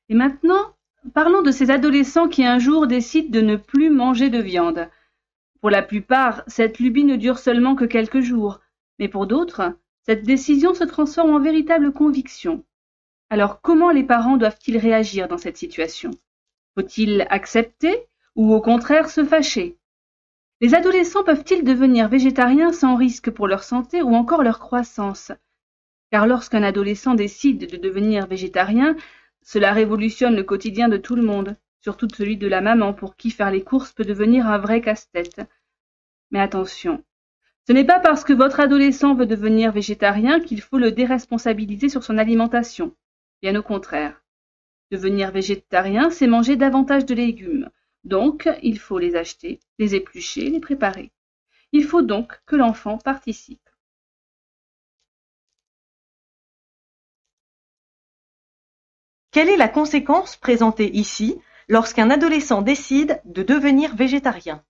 Et maintenant, parlons de ces adolescents qui un jour décident de ne plus manger de viande. Pour la plupart, cette lubie ne dure seulement que quelques jours, mais pour d'autres, cette décision se transforme en véritable conviction. Alors comment les parents doivent-ils réagir dans cette situation? Faut-il accepter ou au contraire se fâcher? Les adolescents peuvent-ils devenir végétariens sans risque pour leur santé ou encore leur croissance? Car lorsqu'un adolescent décide de devenir végétarien, cela révolutionne le quotidien de tout le monde, surtout celui de la maman pour qui faire les courses peut devenir un vrai casse-tête. Mais attention, ce n'est pas parce que votre adolescent veut devenir végétarien qu'il faut le déresponsabiliser sur son alimentation. Bien au contraire. Devenir végétarien, c'est manger davantage de légumes. Donc, il faut les acheter, les éplucher, les préparer. Il faut donc que l'enfant participe. Quelle est la conséquence présentée ici lorsqu'un adolescent décide de devenir végétarien?